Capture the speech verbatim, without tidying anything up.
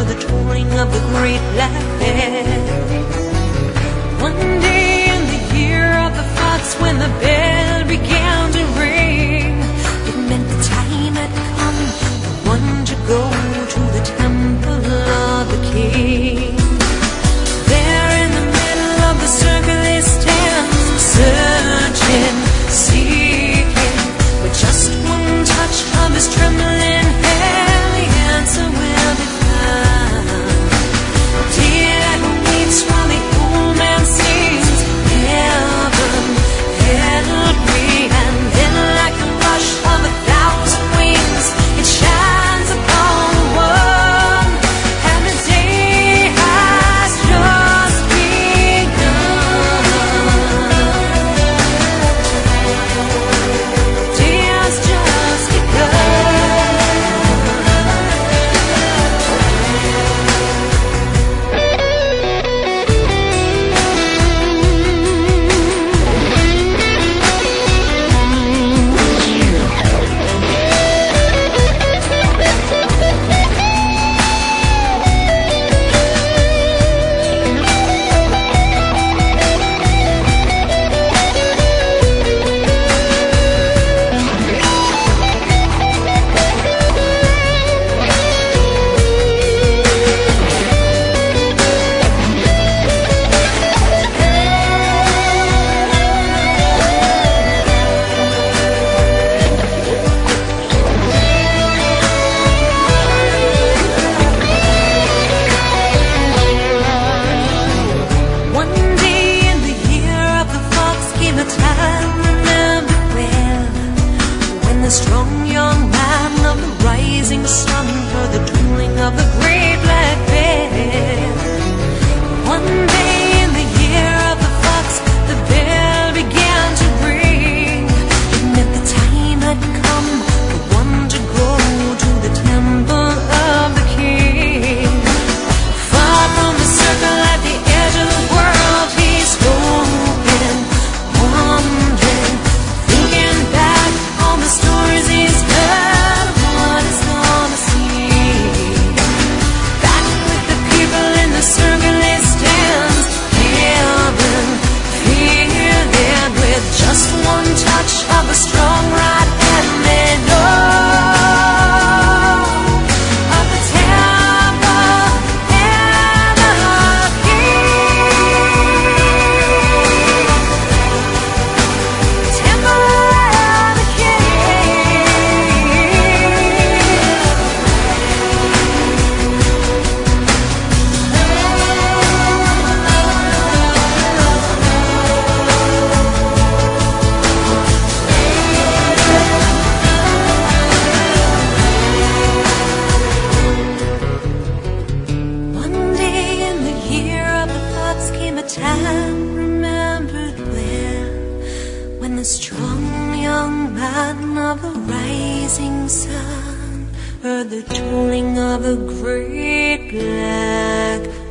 heard the tolling of the great black bell. One day in the year of the fox, when the bell began to ring, it meant the time had come for one to go to the temple of the king. There in the middle of the circle they stand, searching, seeking, with just one touch of his trembling hand, the answer will be found. Dear waits while the old man sings, heaven held me, and then like the rush of a thousand wings, it shines upon the world, and the day has just begun. Day has just begun. One day in the year of the fox came a time remembered well, when the strong young man of the rising sun heard the tolling of the great black bell. One day in the year of the fox, the bell began to ring. It meant the time had come for one to go to the temple of the king. Far from the circle at the edge of the world, he's hoping, wondering, thinking back on the stories he's heard of what he's gonna see. Back with the people in the circle he stands, heaven feeling, with just one touch of a strong right hand they know of the temple and the king. Temple and the One day in the year of the fox came a time remembered well, when the strong young man of the rising sun heard the tolling of a great black